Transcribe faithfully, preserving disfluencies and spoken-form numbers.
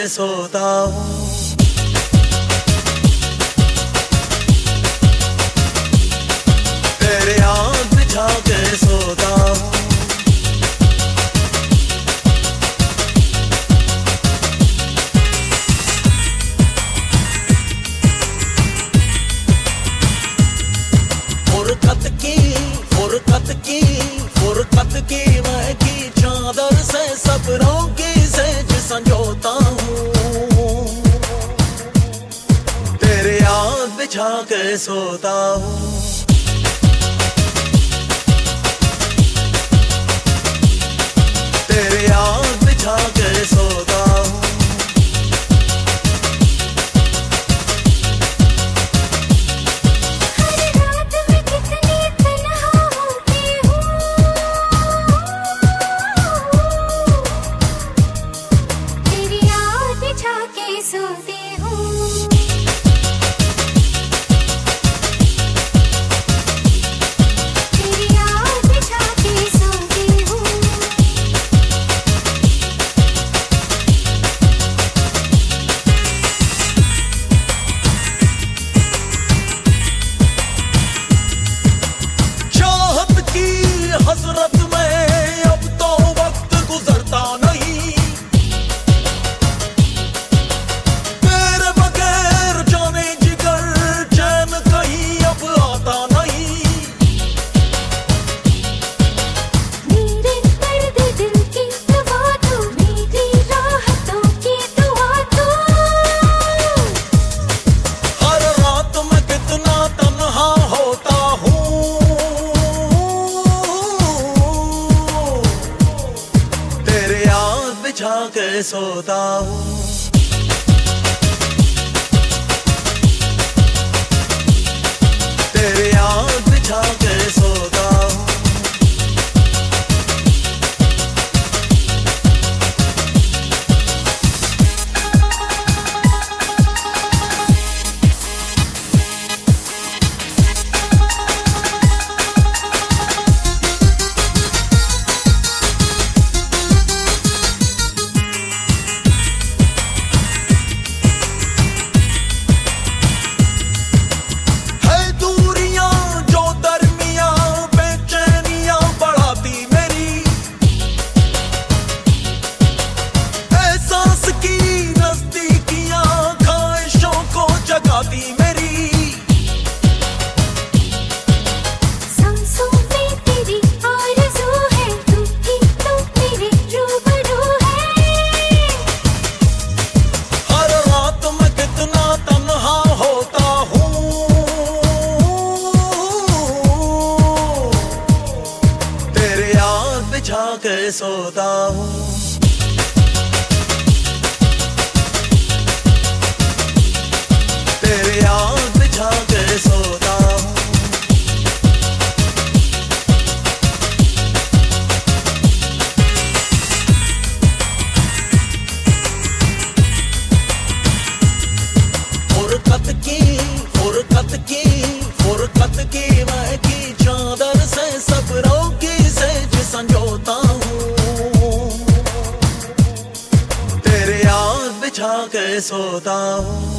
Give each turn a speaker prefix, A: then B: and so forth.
A: सोता हूँ। तेरे याद बिछा के सोता हूँ। फुरकत की फुरकत की फुरकत की मैं की चादर से सपनों की सेज संजोता हूँ। तेरे याद बिछा के सोता हूँ। तेरे याद बिछा के सोता हूँ। हसरत में अब तो वक्त गुजरता नहीं, तेरे बगैर जाने जिगर चैन कहीं अब आता नहीं।
B: मेरे दर्द दिल की दवा तू, मेरी राहतों की दुआ तू।
A: हर रात मैं कितना तन्हा होता हूँ। बिछा के सोता हूँ। तेरे याद बिछा के सोता हूँ। बिछा के सोता हूँ। तेरे याद बिछा के सोता हूँ। फुरकत की फुरकत की फुरकत की मैं की चादर से सपनों की सेज संजोता हूँ। तेरे याद बिछा के सोता हूँ।